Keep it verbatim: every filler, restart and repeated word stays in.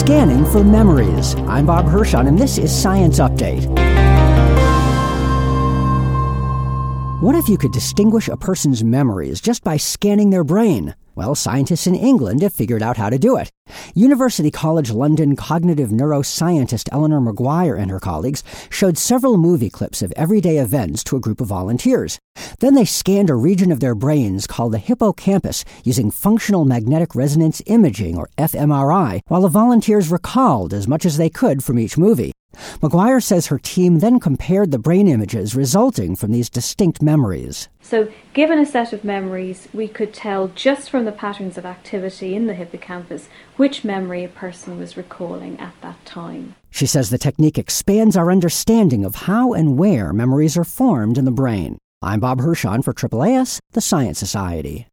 Scanning for memories. I'm Bob Hirschon, and this is Science Update. What if you could distinguish a person's memories just by scanning their brain? Well, scientists in England have figured out how to do it. University College London cognitive neuroscientist Eleanor Maguire and her colleagues showed several movie clips of everyday events to a group of volunteers. Then they scanned a region of their brains called the hippocampus using functional magnetic resonance imaging, or f M R I, while the volunteers recalled as much as they could from each movie. Maguire says her team then compared the brain images resulting from these distinct memories. So, given a set of memories, we could tell just from the patterns of activity in the hippocampus which memory a person was recalling at that time. She says the technique expands our understanding of how and where memories are formed in the brain. I'm Bob Hirschon for A A A S, the Science Society.